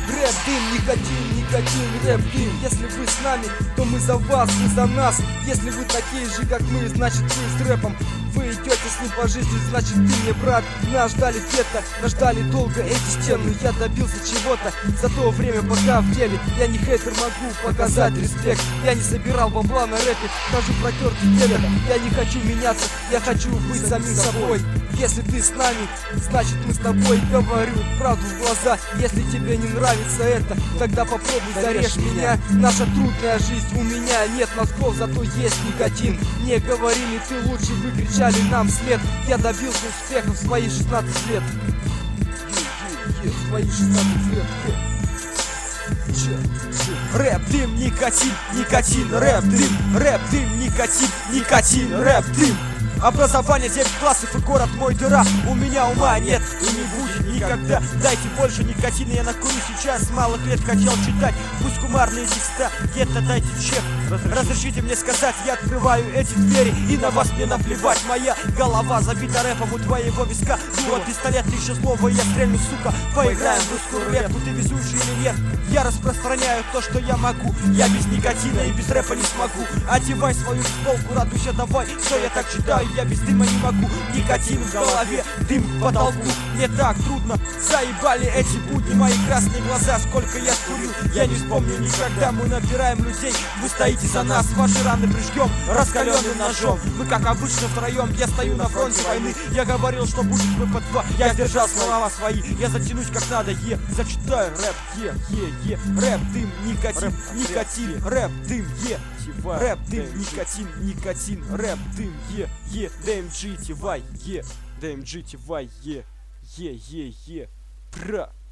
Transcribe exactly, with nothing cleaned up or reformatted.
Рэп, дым, никотин, никотин, рэп, дым. Если вы с нами, то мы за вас, вы за нас. Если вы такие же, как мы, значит вы с рэпом. Вы идете с ним по жизни, значит ты мне брат. Нас ждали где-то, нас ждали долго эти стены. Я добился чего-то за то время, пока в деле. Я не хейтер, могу показать респект. Я не собирал бабла на рэпе, хожу протертый телек. Я не хочу меняться, я хочу быть самим собой. Если ты с нами, значит мы с тобой. Говорю правду в глаза. Если тебе не нравится это, тогда попробуй зарежь меня. Наша трудная жизнь, у меня нет мозгов, зато есть никотин. Не говорили ты лучше, вы кричали нам вслед. Я добился успеха в свои шестнадцать лет. В свои шестнадцать лет. Рэп, дым, никотин, никотин, рэп, дым, рэп, дым, никотин, никотин, рэп, дым. Образование девять классов и город мой дыра. У меня ума нет и не будет никогда. Дайте больше никотина, я накурю сейчас. С малых лет хотел читать, пусть кумарные текста. Где-то дайте чек, разрешите мне сказать. Я открываю эти двери и на вас мне наплевать. Моя голова забита рэпом у твоего виска. Дуло пистолет, еще слово, я стрельну, сука. Поиграем в русскую рулетку, ты везучий или нет? Я распространяю то, что я могу. Я без никотина и без рэпа не смогу. Одевай свою футболку, радуйся давай, что я так читаю. Я без дыма не могу, никотин в голове, дым в потолку. Мне так трудно, заебали эти будни. Мои красные глаза, сколько я скурил, я не вспомню никогда. Мы набираем людей, вы стоите за нас. Ваши раны прижгем раскаленным ножом. Мы как обычно втроем, я стою на фронте войны. Я говорил, что будет мы по два, я сдержал слова свои. Я затянусь как надо, е, зачитаю рэп, е, е, е. Рэп, дым, никотин, никотин, рэп, дым, е. Рэп, дым, никотин, никотин, рэп, дым, е, е, ДМГ, ти вай, е, ДМГ, ти вай, е, е, е, е, пра.